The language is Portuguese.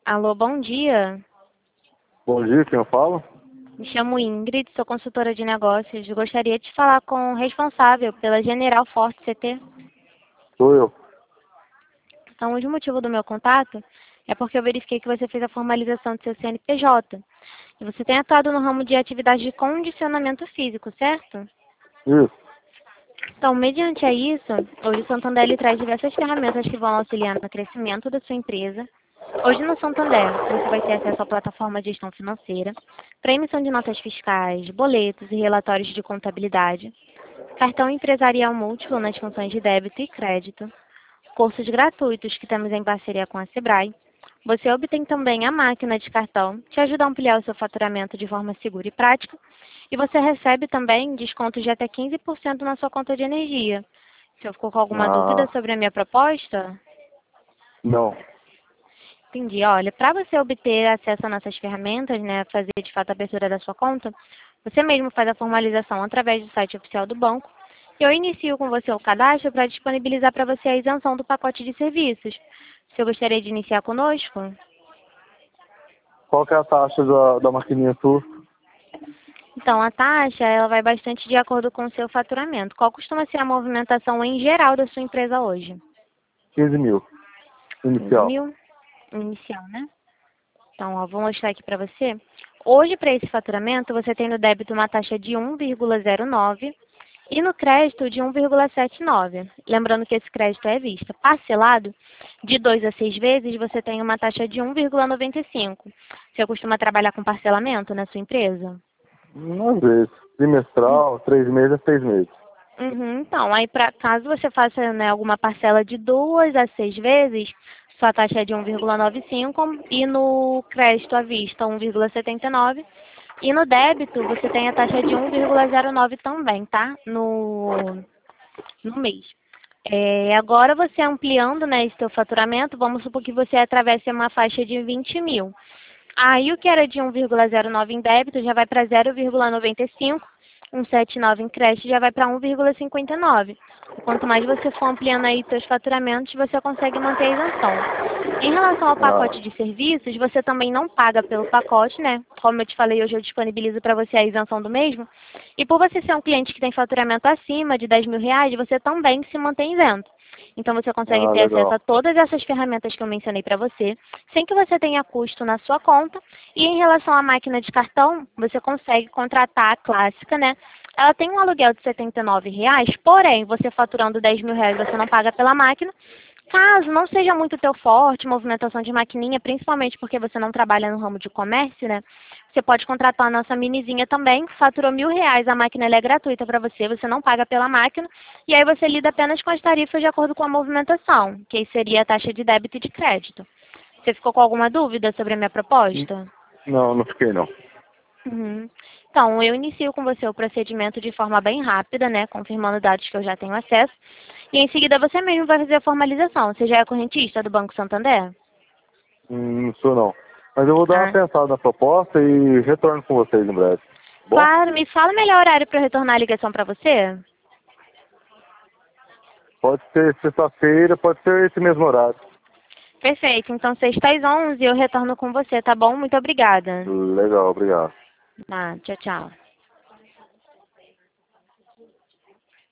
Alô, bom dia. Bom dia, quem eu falo? Me chamo Ingrid, sou consultora de negócios. Gostaria de falar com o responsável pela General Forte CT. Sou eu. Então, o motivo do meu contato é porque eu verifiquei que você fez a formalização do seu CNPJ. E você tem atuado no ramo de atividade de condicionamento físico, certo? Isso. Então, mediante a isso, hoje o Santander ele traz diversas ferramentas que vão auxiliar no crescimento da sua empresa. Hoje no Santander, você vai ter acesso à plataforma de gestão financeira, para emissão de notas fiscais, boletos e relatórios de contabilidade, cartão empresarial múltiplo nas funções de débito e crédito, cursos gratuitos que temos em parceria com a Sebrae. Você obtém também a máquina de cartão, te ajuda a ampliar o seu faturamento de forma segura e prática, e você recebe também descontos de até 15% na sua conta de energia. Se eu ficou com alguma dúvida Ah, sobre a minha proposta? não. Entendi. Olha, para você obter acesso a nossas ferramentas, né, fazer de fato a abertura da sua conta, você mesmo faz a formalização através do site oficial do banco. E eu inicio com você o cadastro para disponibilizar para você a isenção do pacote de serviços. Você gostaria de iniciar conosco? Qual que é a taxa da maquininha sua? Então, a taxa ela vai bastante de acordo com o seu faturamento. Qual costuma ser a movimentação em geral da sua empresa hoje? 15 mil. 15 Inicial. mil inicial, né? Então, ó, vou mostrar aqui para você. Hoje, para esse faturamento, você tem no débito uma taxa de 1,09 e no crédito de 1,79. Lembrando que esse crédito é à vista. Parcelado, de 2 a 6 vezes, você tem uma taxa de 1,95. Você costuma trabalhar com parcelamento na sua empresa? Às vezes. Trimestral, 3 meses a 6 meses. Uhum, então, aí caso você faça, né, alguma parcela de 2 a 6 vezes, sua taxa é de 1,95 e no crédito à vista 1,79 e no débito você tem a taxa de 1,09 também, tá? No mês. Agora você ampliando, né, esse seu faturamento, vamos supor que você atravesse uma faixa de 20 mil. Aí o que era de 1,09 em débito já vai para 0,95, 1,79 em crédito já vai para 1,59. Quanto mais você for ampliando aí seus faturamentos, você consegue manter a isenção. Em relação ao pacote Ah, de serviços, você também não paga pelo pacote, né? Como eu te falei, hoje eu disponibilizo para você a isenção do mesmo. E por você ser um cliente que tem faturamento acima de 10 mil reais, você também se mantém isento. Então você consegue ter acesso a legal. todas essas ferramentas que eu mencionei para você, sem que você tenha custo na sua conta. E em relação à máquina de cartão, você consegue contratar a clássica, né? Ela tem um aluguel de R$ 79, porém, você faturando 10 mil reais, você não paga pela máquina. Caso não seja muito teu forte, movimentação de maquininha, principalmente porque você não trabalha no ramo de comércio, né? Você pode contratar a nossa minizinha também, faturou R$ 1.000, a máquina ela é gratuita para você, você não paga pela máquina, e aí você lida apenas com as tarifas de acordo com a movimentação, que aí seria a taxa de débito e de crédito. Você ficou com alguma dúvida sobre a minha proposta? Não, não fiquei não. Uhum. Então, eu inicio com você o procedimento de forma bem rápida, né? Confirmando dados que eu já tenho acesso. E em seguida você mesmo vai fazer a formalização. Você já é correntista do Banco Santander? Não sou não. Mas eu vou dar uma Ah, pensada na proposta e retorno com vocês em breve. Bom? claro. Me fala o melhor horário para eu retornar a ligação para você? Pode ser sexta-feira, pode ser esse mesmo horário. Perfeito. Então, sexta às 11 eu retorno com você, tá bom? Muito obrigada. Legal, obrigado. Ah, tchau, tchau.